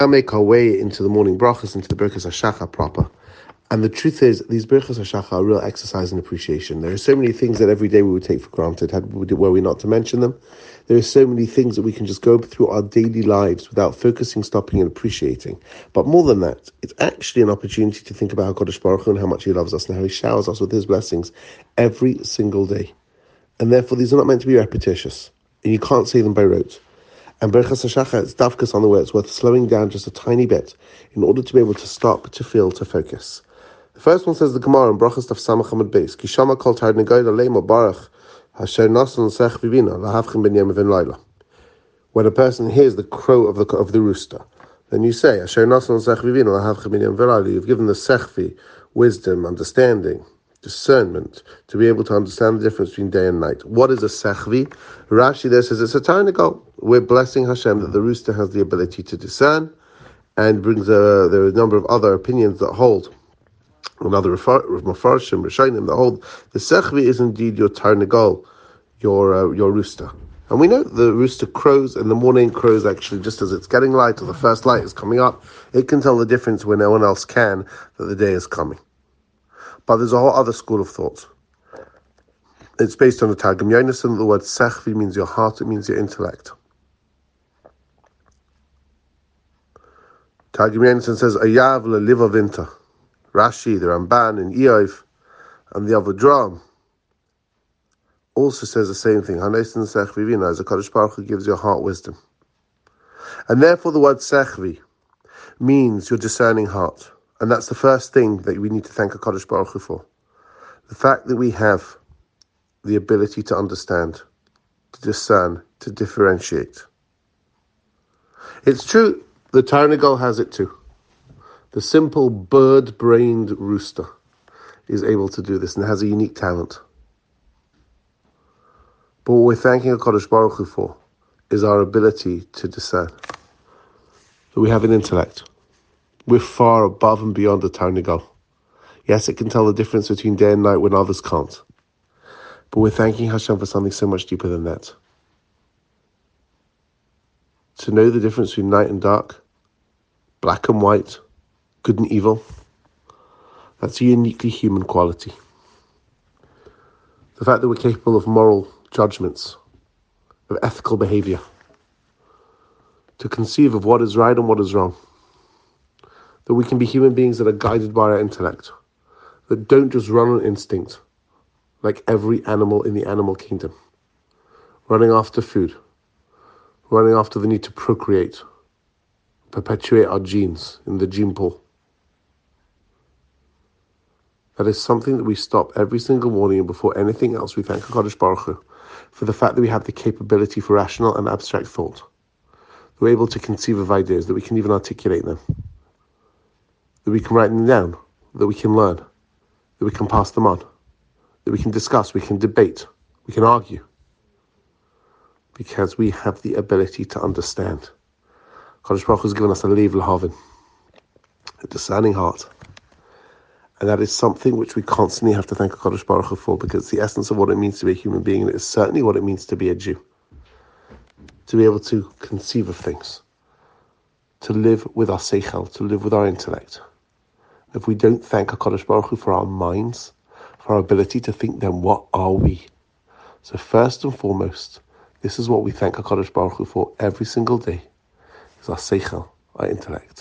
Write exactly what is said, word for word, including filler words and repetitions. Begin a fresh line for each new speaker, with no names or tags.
Now make our way into the morning brachas, into the Birkas HaShachar proper. And the truth is, these Birkas HaShachar are real exercise in appreciation. There are so many things that every day we would take for granted, had were we not to mention them. There are so many things that we can just go through our daily lives without focusing, stopping, and appreciating. But more than that, it's actually an opportunity to think about HaKadosh Baruch Hu and how much He loves us and how He showers us with His blessings every single day. And therefore, these are not meant to be repetitious. And you can't say them by rote. And Birkas HaShachar, it's dafkas on the way. It's worth slowing down just a tiny bit in order to be able to stop, to feel, to focus. The first one says the Gemara in Brachas Daf Samach Amud Beis, Ki shama kol tar negoy l'leimo baruch hasher nasan l'sech vivina lahavchem ben yom v'en layla. When a person hears the crow of the of the rooster, then you say, Hasher nasan l'sech vivina lahavchem ben yom v'en layla. You've given the sechvi wisdom, understanding, discernment, to be able to understand the difference between day and night. What is a sechvi? Rashi there says it's a tarnegol. We're blessing Hashem that the rooster has the ability to discern, and brings a, there are a number of other opinions that hold, another Mefarshim, Rishonim, that hold the sechvi is indeed your tarnegol, your uh, your rooster. And we know the rooster crows in the morning, crows actually just as it's getting light, or the first light is coming up. It can tell the difference when no one else can, that the day is coming. But there's a whole other school of thought. It's based on the Targum Yonason. The word sechvi means your heart, it means your intellect. Targum Yonason says, Ayav le'liva vinta. Rashi, the Ramban, and Eov, and the Avodram also says the same thing. Hanesin sechvi vina, as the Kadosh Baruch Hu gives your heart wisdom. And therefore the word sechvi means your discerning heart. And that's the first thing that we need to thank HaKadosh Baruch Hu for. The fact that we have the ability to understand, to discern, to differentiate. It's true, the tarnegol has it too. The simple bird-brained rooster is able to do this and has a unique talent. But what we're thanking HaKadosh Baruch Hu for is our ability to discern. That we have an intellect. We're far above and beyond the tarnegol. Yes, it can tell the difference between day and night when others can't. But we're thanking Hashem for something so much deeper than that. To know the difference between night and dark, black and white, good and evil, that's a uniquely human quality. The fact that we're capable of moral judgments, of ethical behavior, to conceive of what is right and what is wrong. That we can be human beings that are guided by our intellect, that don't just run on instinct, like every animal in the animal kingdom, running after food, running after the need to procreate, perpetuate our genes in the gene pool. That is something that we stop every single morning, and before anything else, we thank HaKadosh Baruch Hu for the fact that we have the capability for rational and abstract thought. That we're able to conceive of ideas, that we can even articulate them. That we can write them down, that we can learn, that we can pass them on, that we can discuss, we can debate, we can argue. Because we have the ability to understand. Kadosh Baruch Hu has given us a lev l'havin, a discerning heart. And that is something which we constantly have to thank Kadosh Baruch Hu for, because it's the essence of what it means to be a human being, and it is certainly what it means to be a Jew. To be able to conceive of things, to live with our seichel, to live with our intellect. If we don't thank HaKadosh Baruch Hu for our minds, for our ability to think, then what are we? So first and foremost, this is what we thank HaKadosh Baruch Hu for every single day, is our seichel, our intellect.